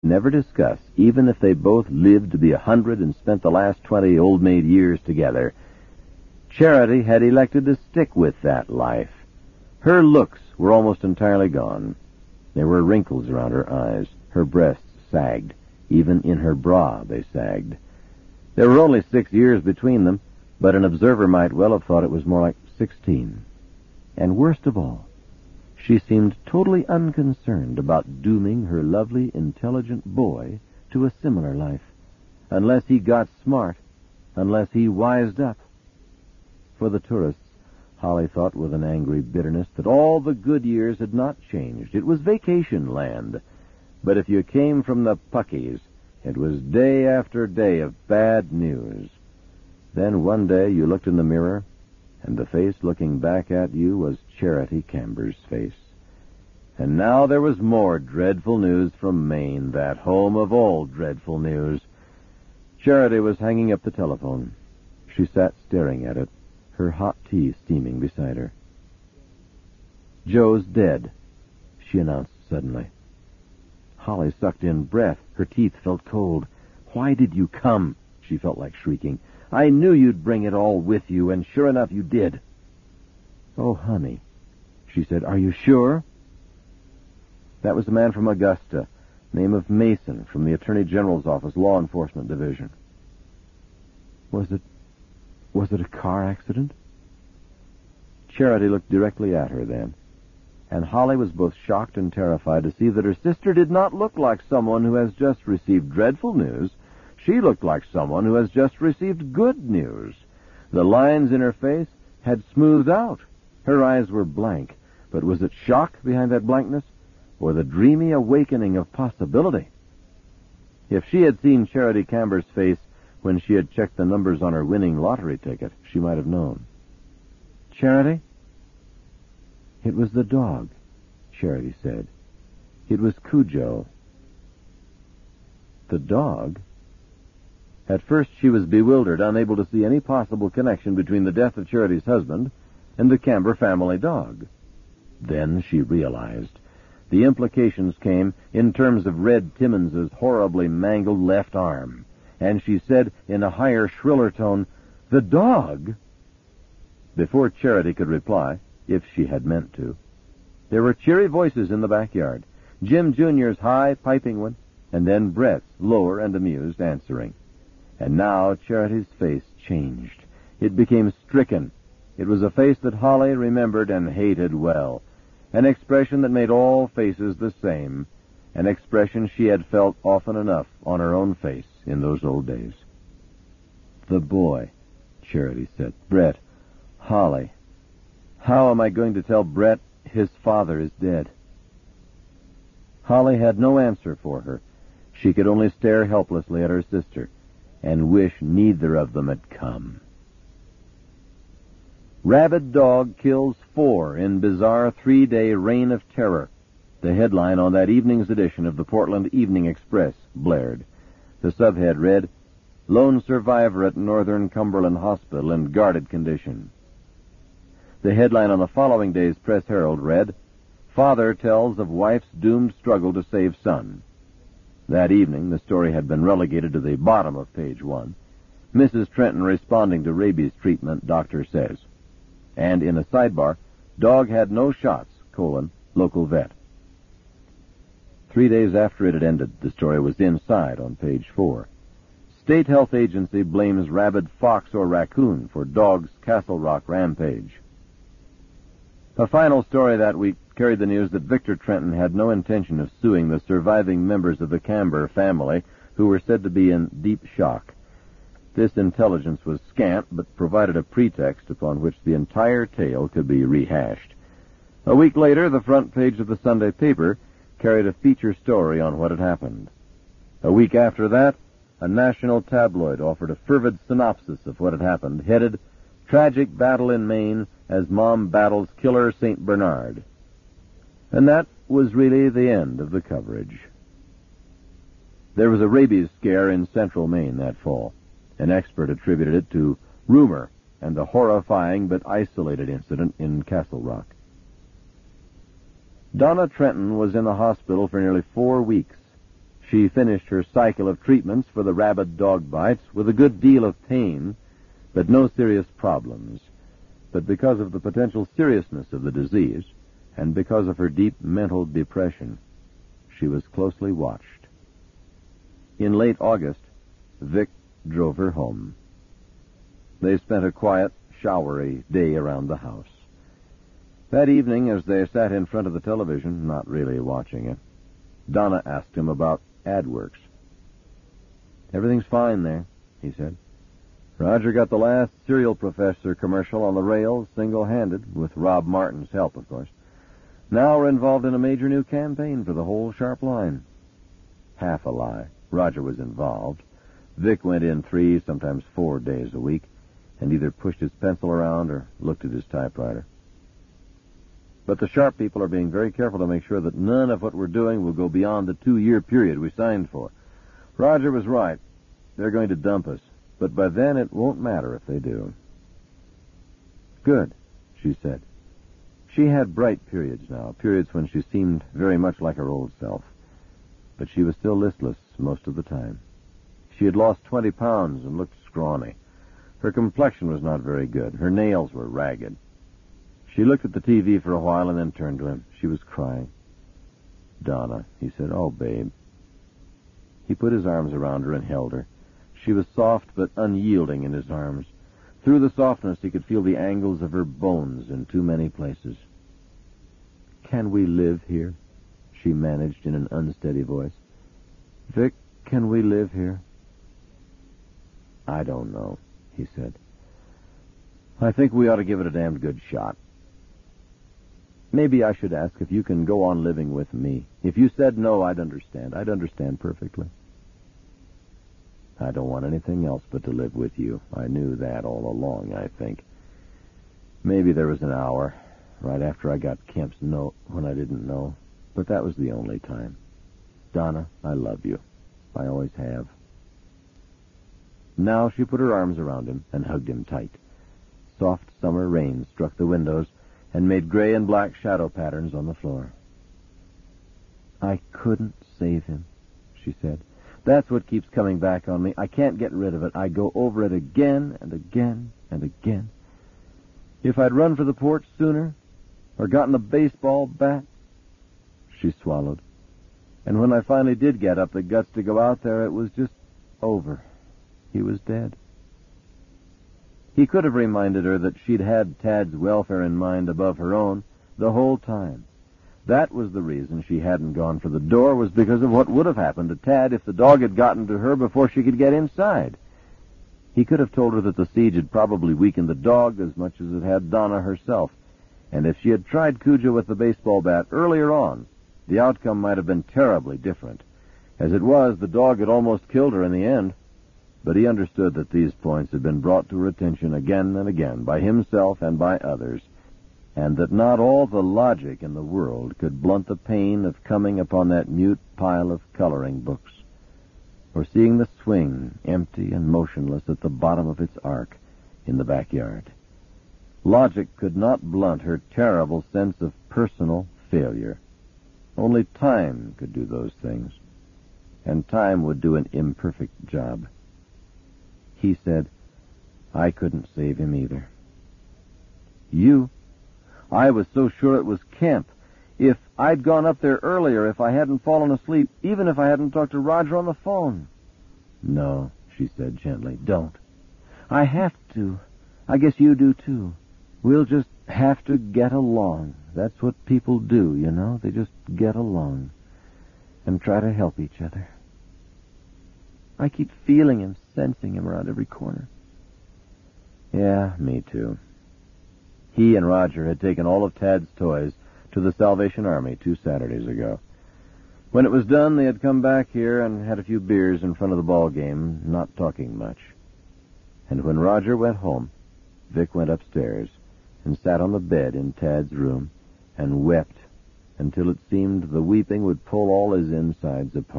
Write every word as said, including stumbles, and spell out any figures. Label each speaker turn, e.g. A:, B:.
A: never discuss, even if they both lived to be a hundred and spent the last twenty old-maid years together. Charity had elected to stick with that life. Her looks were almost entirely gone. There were wrinkles around her eyes. Her breasts sagged. Even in her bra they sagged. There were only six years between them, but an observer might well have thought it was more like sixteen. And worst of all, she seemed totally unconcerned about dooming her lovely, intelligent boy to a similar life, unless he got smart, unless he wised up. For the tourists, Holly thought with an angry bitterness that all the good years had not changed. It was vacation land. But if you came from the Puckies, it was day after day of bad news. Then one day you looked in the mirror, and the face looking back at you was Charity Camber's face. And now there was more dreadful news from Maine, that home of all dreadful news. Charity was hanging up the telephone. She sat staring at it, her hot tea steaming beside her. "Joe's dead," she announced suddenly. Holly sucked in breath. Her teeth felt cold. "Why did you come?" she felt like shrieking. "I knew you'd bring it all with you, and sure enough you did." "Oh, honey," she said, "are you sure?" That was a man from Augusta, name of Mason, from the Attorney General's office, Law Enforcement Division. Was it... was it a car accident? Charity looked directly at her then, and Holly was both shocked and terrified to see that her sister did not look like someone who has just received dreadful news. She looked like someone who has just received good news. The lines in her face had smoothed out. Her eyes were blank. But was it shock behind that blankness, or the dreamy awakening of possibility? If she had seen Charity Camber's face when she had checked the numbers on her winning lottery ticket, she might have known. "Charity?" "It was the dog," Charity said. "It was Cujo." The dog? At first she was bewildered, unable to see any possible connection between the death of Charity's husband and the Camber family dog. Then she realized. The implications came in terms of Red Timmons's horribly mangled left arm, and she said in a higher, shriller tone, "The dog?" Before Charity could reply, if she had meant to, there were cheery voices in the backyard, Jim Junior's high, piping one, and then Brett's, lower and amused, answering. And now Charity's face changed. It became stricken. It was a face that Holly remembered and hated well, an expression that made all faces the same, an expression she had felt often enough on her own face in those old days. "The boy," Charity said. "Brett. Holly. How am I going to tell Brett his father is dead?" Holly had no answer for her. She could only stare helplessly at her sister and wish neither of them had come. Rabid dog kills four in bizarre three-day reign of terror. The headline on that evening's edition of the Portland Evening Express blared. The subhead read, "Lone survivor at Northern Cumberland Hospital in guarded condition." The headline on the following day's Press-Herald read, "Father tells of wife's doomed struggle to save son." That evening, the story had been relegated to the bottom of page one. Missus Trenton responding to rabies treatment, doctor says. And in a sidebar, dog had no shots, colon, local vet. Three days after it had ended, the story was inside on page four. State Health Agency blames rabid fox or raccoon for dog's Castle Rock rampage. A final story that week carried the news that Victor Trenton had no intention of suing the surviving members of the Camber family, who were said to be in deep shock. This intelligence was scant, but provided a pretext upon which the entire tale could be rehashed. A week later, the front page of the Sunday paper carried a feature story on what had happened. A week after that, a national tabloid offered a fervid synopsis of what had happened, headed, "Tragic Battle in Maine as Mom Battles Killer Saint Bernard." And that was really the end of the coverage. There was a rabies scare in central Maine that fall. An expert attributed it to rumor and the horrifying but isolated incident in Castle Rock. Donna Trenton was in the hospital for nearly four weeks. She finished her cycle of treatments for the rabid dog bites with a good deal of pain, but no serious problems. But because of the potential seriousness of the disease, and because of her deep mental depression, she was closely watched. In late August, Vic drove her home. They spent a quiet, showery day around the house. That evening, as they sat in front of the television, not really watching it, Donna asked him about AdWorks. "Everything's fine there," he said. "Roger got the last Serial Professor commercial on the rails single-handed, with Rob Martin's help, of course. Now we're involved in a major new campaign for the whole Sharp line." Half a lie. Roger was involved. Vic went in three, sometimes four days a week, and either pushed his pencil around or looked at his typewriter. "But the Sharp people are being very careful to make sure that none of what we're doing will go beyond the two-year period we signed for. Roger was right. They're going to dump us, but by then it won't matter if they do." "Good," she said. She had bright periods now, periods when she seemed very much like her old self. But she was still listless most of the time. She had lost twenty pounds and looked scrawny. Her complexion was not very good. Her nails were ragged. She looked at the T V for a while and then turned to him. She was crying. "Donna," he said. "Oh, babe." He put his arms around her and held her. She was soft but unyielding in his arms. Through the softness, he could feel the angles of her bones in too many places. "Can we live here?" she managed in an unsteady voice. "Vic, can we live here?" "I don't know," he said. "I think we ought to give it a damned good shot. Maybe I should ask if you can go on living with me. If you said no, I'd understand. I'd understand perfectly." "I don't want anything else but to live with you. I knew that all along, I think. Maybe there was an hour, right after I got Kemp's note, when I didn't know. But that was the only time. Donna, I love you. I always have." Now she put her arms around him and hugged him tight. Soft summer rain struck the windows and made gray and black shadow patterns on the floor. "I couldn't save him," she said. "That's what keeps coming back on me. I can't get rid of it. I go over it again and again and again. If I'd run for the porch sooner, or gotten a baseball bat..." She swallowed. "And when I finally did get up the guts to go out there, it was just over. He was dead." He could have reminded her that she'd had Tad's welfare in mind above her own the whole time. That was the reason she hadn't gone for the door, was because of what would have happened to Tad if the dog had gotten to her before she could get inside. He could have told her that the siege had probably weakened the dog as much as it had Donna herself, and if she had tried Cujo with the baseball bat earlier on, the outcome might have been terribly different. As it was, the dog had almost killed her in the end. But he understood that these points had been brought to her attention again and again by himself and by others, and that not all the logic in the world could blunt the pain of coming upon that mute pile of coloring books, or seeing the swing empty and motionless at the bottom of its arc in the backyard. Logic could not blunt her terrible sense of personal failure. Only time could do those things, and time would do an imperfect job. He said, "I couldn't save him either." "You? I was so sure it was Kemp. If I'd gone up there earlier, if I hadn't fallen asleep, even if I hadn't talked to Roger on the phone." "No," she said gently, "don't. I have to. I guess you do, too. We'll just have to get along. That's what people do, you know. They just get along and try to help each other. I keep feeling him, sensing him around every corner." "Yeah, me too." He and Roger had taken all of Tad's toys to the Salvation Army two Saturdays ago. When it was done, they had come back here and had a few beers in front of the ball game, not talking much. And when Roger went home, Vic went upstairs and sat on the bed in Tad's room and wept until it seemed the weeping would pull all his insides apart.